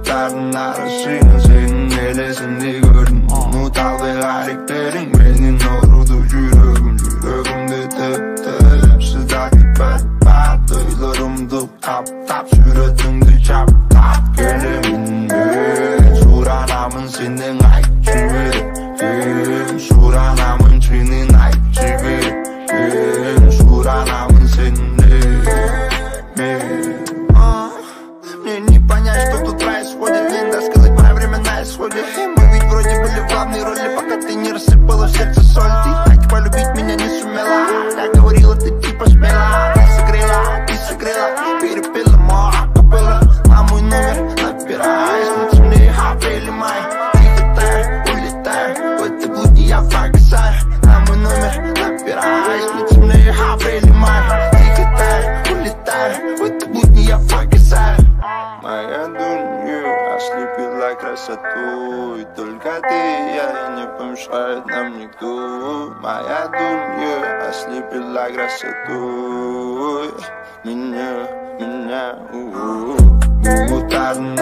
Bulutların arasına senin elesini gördüm. Unutal ve hariklerin benim orudu yüreğimde tep sıcak bat duyularım dup tap suratımda çap tap geliminde suranamın senin ay çiviri suranamın senin ay çiviri suranamın senin Мне не понять, что тут происходит. Нельзя сказать, моя временная исходит. Мы ведь вроде были в главной роли, пока ты не рассыпала в сердце соль. Ты так полюбить меня не сумела. Я говорила, ты типа смела. Ты согрела, перепила мой акапелла. На мой номер набирай, снится мне апрель и май. Тихо таю, улетаю, в этой будни я погасаю. На мой номер набирай, снится мне апрель и май. Тихо таю, улетаю, в этой будни я погасаю. Моя дунья ослепила красотой. Только ты, я и не помешает нам никто. Моя дунья ослепила красотой. Меня, Bulutların